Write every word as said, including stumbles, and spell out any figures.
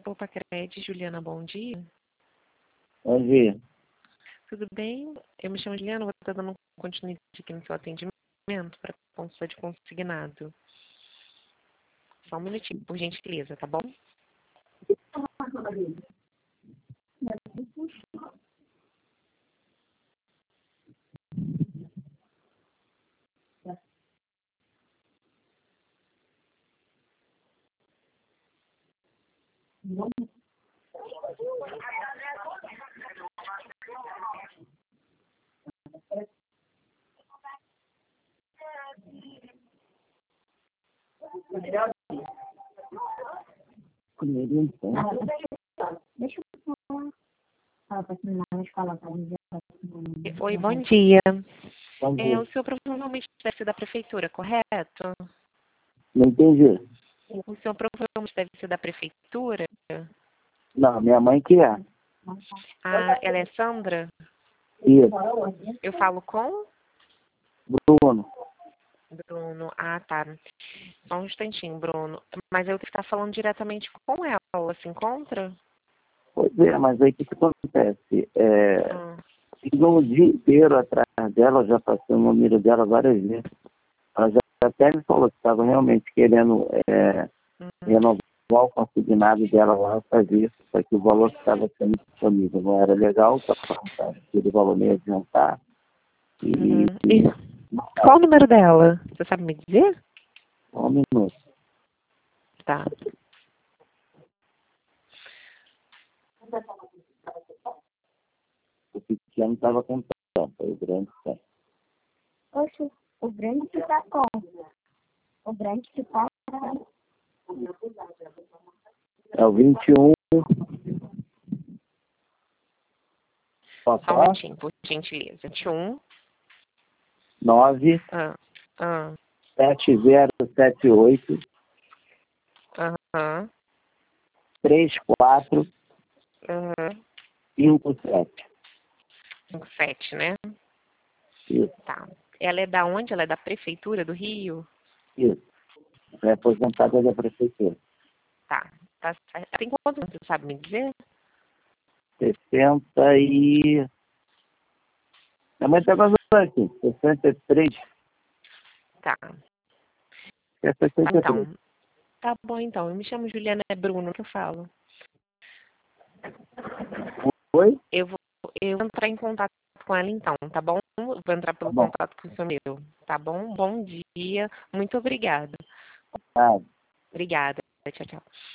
Opa, Cred, Juliana, bom dia. Bom dia. Tudo bem? Eu me chamo Juliana, vou estar dando continuidade aqui no seu atendimento para consulta de consignado. Só um minutinho, por gentileza, tá bom? Comigo então. Deixa eu falar. Fala pra terminar a escola para dizer. Oi, bom dia. Bom É, dia. o senhor provavelmente deve ser da prefeitura, correto? Não entendi. O senhor provavelmente deve ser da prefeitura? Não, minha mãe que é. Ah, ela é Sandra? Isso. Eu falo com Bruno. Bruno. Ah, tá. Só um instantinho, Bruno. Mas eu estar falando diretamente com ela. Ela se encontra? Pois é, mas aí o que, que acontece? É, Ah, ficou um dia inteiro atrás dela, eu já passei o número dela várias vezes. Ela já até me falou que estava realmente querendo é, hum, renovar o consignado dela lá, fazer isso, só que o valor que estava sendo disponível não era legal, estava aquele valor meio adiantado. E, uhum. e E qual o número dela? Você sabe me dizer? um minuto. Tá. O pequeno estava com tampa, o grande tem. Oxe, o grande que tá com. O grande que tá. É o vinte e um. Posso Só um falar? minutinho, por gentileza. vinte e um. nove Ah, ah, sete zero sete oito aham, três quatro aham. cinco sete. cinco sete, né? Isso, Tá. Ela é da onde? Ela é da prefeitura do Rio? isso. É aposentada da prefeitura. Tá. Tá certo. Tem quantos anos, você sabe me dizer? sessenta e... Minha mãe está quase aqui. sessenta e três. Tá. É Tá, sessenta e três. então. Tá bom, então. Eu me chamo Juliana, é Bruno que eu falo. Oi? Eu vou, eu vou entrar em contato com ela então, tá bom? Vou entrar Tá pelo bom. contato com o seu meu, tá bom? Bom dia. Muito obrigada. Tá. Obrigada. Tchau, tchau.